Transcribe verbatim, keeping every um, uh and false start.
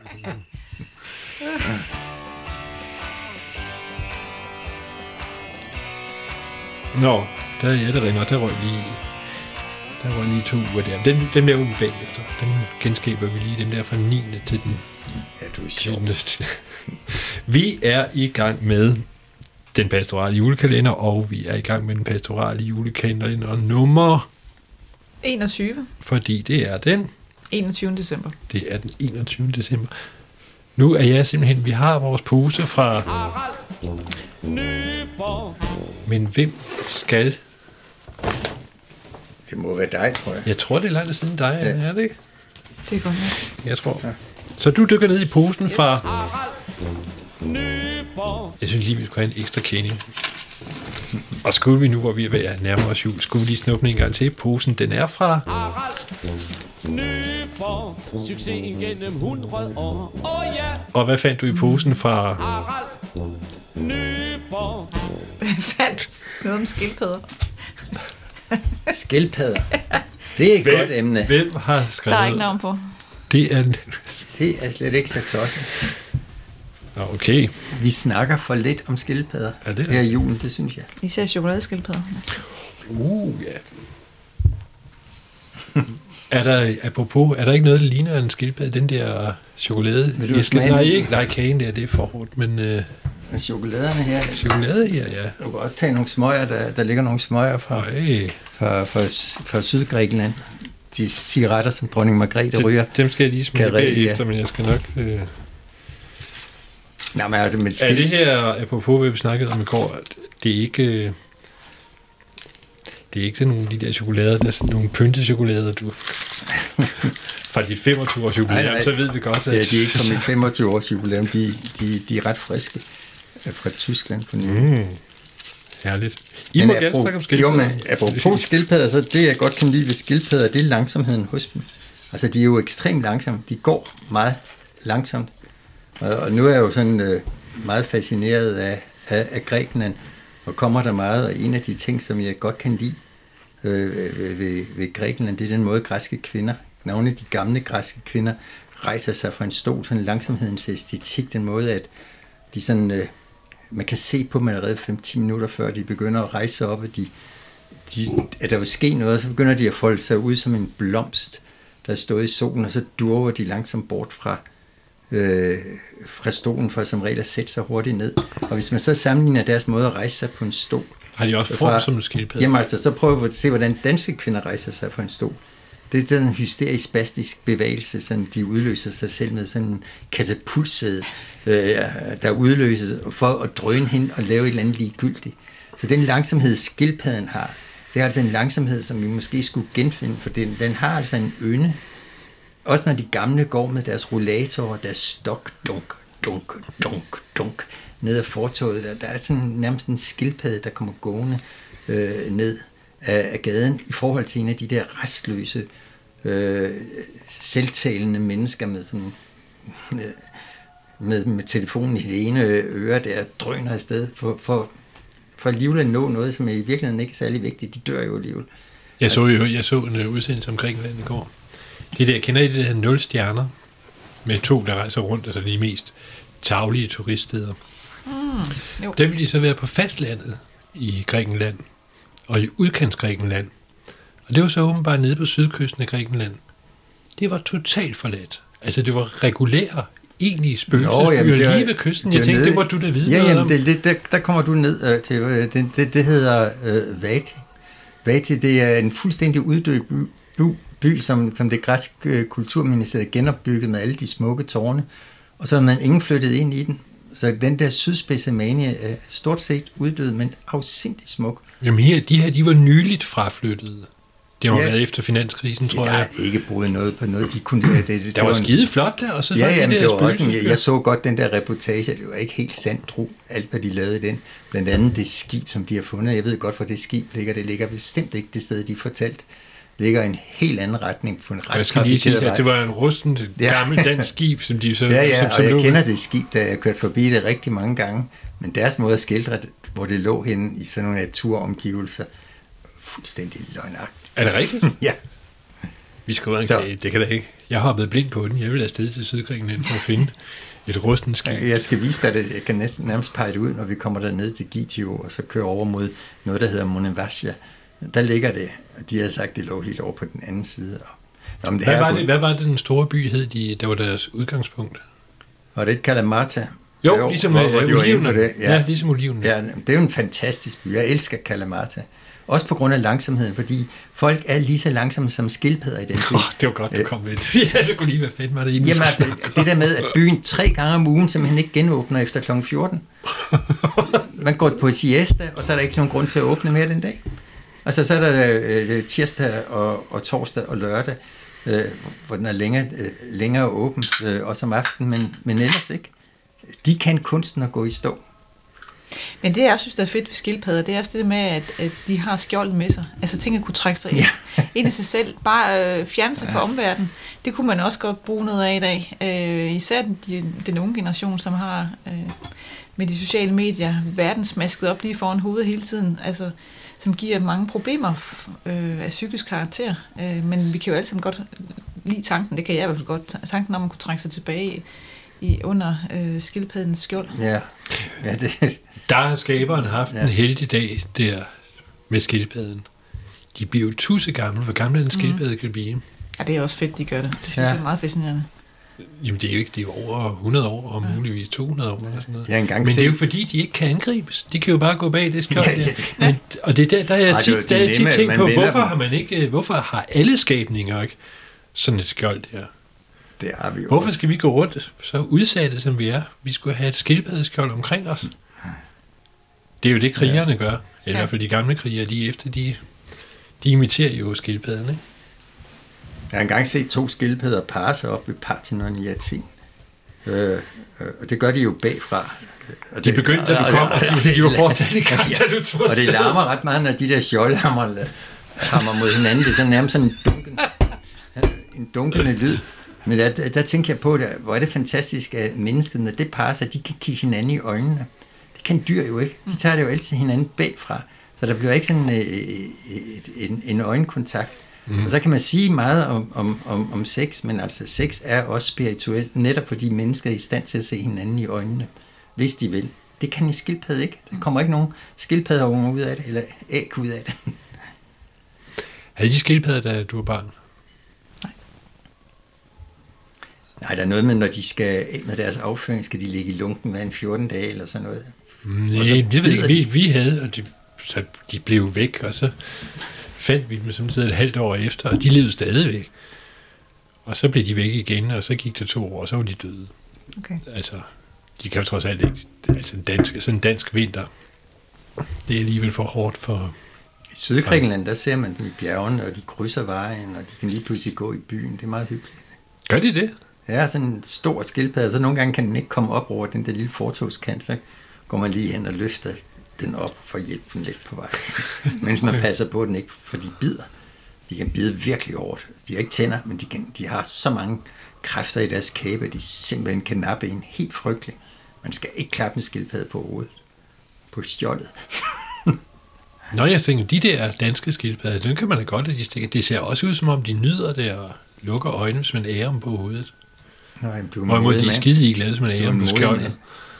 Nå, der er jeg, der ringer, der røg lige, der røg lige to uger der. Den, den der uge bagefter, den genskaber vi lige, dem der fra niende til den ja, du er sjov. Vi er i gang med den pastorale julekalender, og vi er i gang med den pastorale julekalender nummer enogtyve. Fordi det er den enogtyvende december. Det er den enogtyvende december. Nu er jeg simpelthen, vi har vores pose fra... Men hvem skal... Det må være dig, tror jeg. Jeg tror, det er langt siden dig, ja. Er det ikke? Det er godt nok. Jeg tror. Ja. Så du dykker ned i posen fra... Jeg synes lige, vi skulle have en ekstra kending. Og skulle vi nu, hvor vi er ved at nærme os jul, skulle vi lige snuppe en gang til. Posen, den er fra... Succes gennem hundrede år. Oh, yeah. Og hvad fandt du i posen fra... Jeg fandt noget om skildpadder. Skildpadder. Det er et hvem, godt emne. Hvem har skrevet... Der er ikke navn på. Det er... Det er slet ikke så tosset. Okay. Vi snakker for lidt om skildpadder. Er det her i julen, det synes jeg. Især chokoladeskildpadder. Uh, ja. Er der, apropos, er der ikke noget, der ligner en skildpadde? Den der chokolade? Vil du smage nej, ikke, nej, kagen der, det er for hårdt, men... Øh, chokoladerne her. Chokolade her, ja. Du kan også tage nogle smøger, der, der ligger nogle smøger fra, fra, fra, fra Sydgrækenland. De cigaretter, som dronning Margrethe dem, ryger. Dem skal jeg lige smage bagefter, ja. Men jeg skal nok... Øh... Nå, men er det med skil... Er det her, apropos hvad vi snakkede om i går, det er ikke... Øh... Det er ikke sådan nogle af de der chokolader, der er sådan nogle pyntechokolader, du... Fra dit femogtyve års jubilæum, så ved vi godt, at... Ja, de er ikke fra mit femogtyve års jubilæum, de, de, de er ret friske fra Tyskland. På mm, herligt. I men må gerne snakke om skildpadder. Jo, men apropos skildpadder, så det jeg godt kan lide ved skildpadder, det er langsomheden hos dem. Altså, de er jo ekstremt langsomme. De går meget langsomt. Og, og nu er jeg jo sådan øh, meget fascineret af, af, af Grækenland, og kommer der meget, og en af de ting, som jeg godt kan lide øh, ved, ved, ved Grækenland, det er den måde, græske kvinder, nogle af de gamle græske kvinder, rejser sig fra en stol, sådan langsomhedens æstetik, den måde, at de sådan, øh, man kan se på dem allerede fem til ti minutter, før de begynder at rejse sig op, at, de, de, at der vil ske noget, så begynder de at folde sig ud som en blomst, der er stået i solen, og så durver de langsomt bort fra, øh, fra stolen, for som regel at sætte sig hurtigt ned. Og hvis man så sammenligner deres måde at rejse sig på en stol, har de også form som en skildpadde? Jamen altså, så prøver vi at se, hvordan danske kvinder rejser sig på en stol. Det er en hysterisk, spastisk bevægelse, sådan de udløser sig selv med sådan en katapultsæde, øh, der udløses for at drøne hen og lave et eller andet ligegyldigt. Så den langsomhed, skildpadden har, det er altså en langsomhed, som vi måske skulle genfinde, for den, den har altså en ynde. Også når de gamle går med deres rollatorer, deres stok, dunk, dunk, dunk, dunk, ned ad fortovet, der, der er sådan nærmest en skildpadde, der kommer gående øh, ned af, af gaden, i forhold til en af de der restløse, øh, selvtalende mennesker med sådan... Øh, med, med telefonen i det ene øre, der drøner afsted for, for, for alligevel at nå noget, som i virkeligheden ikke er særlig vigtigt. De dør jo alligevel. Jeg så jo jeg så en udsendelse om Grækenland i går. Det der, kender I det der nul stjerner? Med to, der rejser rundt, altså de mest tarvelige turiststeder. Mm, der vil de så være på fastlandet i Grækenland, og i udkants Grækenland. Og det var så åbenbart nede på sydkysten af Grækenland. Det var totalt forladt. Altså det var regulære egentlige spøgelsesbyer lige ved kysten. Jeg tænkte, nede, det må du da vide ja, noget jamen, om. Det, det, der, der kommer du ned øh, til. Øh, det, det, det hedder øh, Vati. Vati, det er en fuldstændig uddød by, by, by som, som det græske øh, kulturministeriet genopbygget med alle de smukke tårne. Og så har man ingen flyttet ind i den. Så den der sydspids af Mania er stort set uddød, men afsindigt smuk. Jamen her, de her, de var nyligt fraflyttede. Det har ja. været efter finanskrisen, tror jeg. Jeg har ikke boet noget på noget. De kunne, det, det, det der var, var skide flot der, og så ja, var jamen, det der der var også en, jeg, jeg så godt den der reportage, det var ikke helt sandt tro, alt hvad de lavede i den. Blandt andet det skib, som de har fundet. Jeg ved godt, hvor det skib ligger. Det ligger bestemt ikke det sted, de fortalt. Det ligger en helt anden retning på en ret trafikeret vej. Det var en rusten, gammel dansk skib, som de så... Ja, ja, som, og som jeg lå. kender det skib, der jeg kørt forbi det rigtig mange gange. Men deres måde at skildre, hvor det lå henne i sådan nogle naturomgivelser, fuldstændig løgnagtigt. Er det rigtigt? Ja. Vi skal ud af en kage, det kan da ikke. Jeg har hoppet blind på den. Jeg vil afsted til Sydgrækenland for at finde et rustent skib. Jeg skal vise dig det. Jeg kan næsten nærmest pege det ud, når vi kommer derned til Gitio, og så kører over mod noget, der hedder Monevasja. Der ligger det, og de havde sagt, det lå helt over på den anden side. Nå, det hvad, var det, hvad var det, den store by hed, de, der var deres udgangspunkt? Var det ikke Kalamata? Jo, jo ligesom hvor, hvor de olivene. Det. Ja. ja, ligesom olivene. Ja, det er jo en fantastisk by. Jeg elsker Kalamata. Også på grund af langsomheden, fordi folk er lige så langsomme som skildpadder i den by. Oh, det var godt, du kom med det. Ja, det kunne lige være fedt, var det egentlig. Jamen altså, det der med, at byen tre gange om ugen simpelthen ikke genåbner efter klokken fjorten. Man går på siesta, og så er der ikke nogen grund til at åbne mere den dag. Altså, så er der øh, tirsdag og, og torsdag og lørdag, øh, hvor den er længere, øh, længere åben, øh, også om aftenen, men, men ellers ikke. De kan kunsten at gå i stå. Men det, jeg synes, der er fedt ved skildpadder, det er også det med, at, at de har skjoldet med sig. Altså, ting at kunne trække sig ind, ja. ind i sig selv. Bare øh, fjerne sig fra ja. omverdenen. Det kunne man også godt bruge noget af i dag. Øh, især den, den unge generation, som har øh, med de sociale medier verdensmasket op lige foran hovedet hele tiden. Altså, som giver mange problemer øh, af psykisk karakter. Øh, men vi kan jo alle sammen godt lide tanken, det kan jeg i hvert fald godt, tanken om at kunne trække sig tilbage i under øh, skildpaddens skjold. Ja, ja det... Der har skaberen haft ja. en heldig dag der med skildpadden. De bliver jo tusind gamle. Hvor gammel er en skildpadde mm. kan blive? Ja, det er også fedt, de gør det. Det synes ja. jeg er meget fascinerende. Jamen, det er jo ikke, det er jo over hundrede år, og ja. muligvis to hundrede år. Ja. Eller sådan noget. Jeg engang Men set... det er jo fordi, de ikke kan angribes. De kan jo bare gå bag det skjold. Ja, ja, det... Men, og det er der, der er jeg tit, der er tit tænkt på, hvorfor har man ikke, hvorfor har alle skabninger ikke sådan et skjold der? Det har vi jo Hvorfor også. skal vi gå rundt så udsatte, som vi er? Vi skulle have et skildpaddeskjold omkring os. Det er jo det, krigerne ja. gør. Eller ja. i hvert fald de gamle krigere, de efter, de, de imiterer jo skildpadden, ikke? Jeg har engang set to skildpadder parre sig op ved Parthenon i Athen. Øh, øh, og det gør de jo bagfra. Og de det, begyndte, da du kom, og de fik jo fortsat i gang, da du tog Og det larmer ret meget, når de der skjoldhammer hammer mod hinanden. Det er så nærmest sådan en dunkende, en dunkende lyd. Men der, der, der tænker jeg på, der, hvor er det fantastisk, at mennesket, når det parer sig, de kan kigge hinanden i øjnene. Det kan dyr jo ikke. De tager det jo altid hinanden bagfra. Så der bliver ikke sådan øh, en, en øjenkontakt. Mm. Og så kan man sige meget om, om, om, om sex, men altså sex er også spirituelt, netop fordi mennesker er i stand til at se hinanden i øjnene, hvis de vil. Det kan en skildpadde ikke. Der kommer ikke nogen skildpaddeunger ud af det, eller æg ud af det. Havde de skildpadder, da du var barn? Nej, der er noget med, når de skal med deres afføring, skal de ligge i lunken med en fjorten dage eller sådan noget. Nej, jeg ved ikke, vi, vi havde, og de, så de blev væk, og så fandt vi dem samtidig et halvt år efter, og de levede stadigvæk. Og så blev de væk igen, og så gik det to år, og så var de døde. Okay. Altså, de kan jo trods alt ikke, altså en dansk, sådan en dansk vinter, det er alligevel for hårdt for... I Sydgrækenland, der ser man dem i bjergene, og de krydser vejen, og de kan lige pludselig gå i byen. Det er meget hyggeligt. Gør de det? Ja, sådan en stor skildpadde, så nogle gange kan den ikke komme op over den der lille fortovskant, så går man lige hen og løfter den op for at hjælpe den lidt på vej. Mens man passer på den ikke, for de bider. De kan bide virkelig hårdt. De har ikke tænder, men de, kan, de har så mange kræfter i deres kæbe, at de simpelthen kan nappe en helt frygtelig. Man skal ikke klappe en skildpadde på hovedet. På skjoldet. Nå, jeg tænker, de der danske skildpadder, den kan man da godt, at de stikker. Det ser også ud, som om de nyder det og lukker øjnene, hvis man ærer dem på hovedet. Nå, jamen, du er Hvorimod de er skide ligeglade, hvis man ærer dem på skjoldet.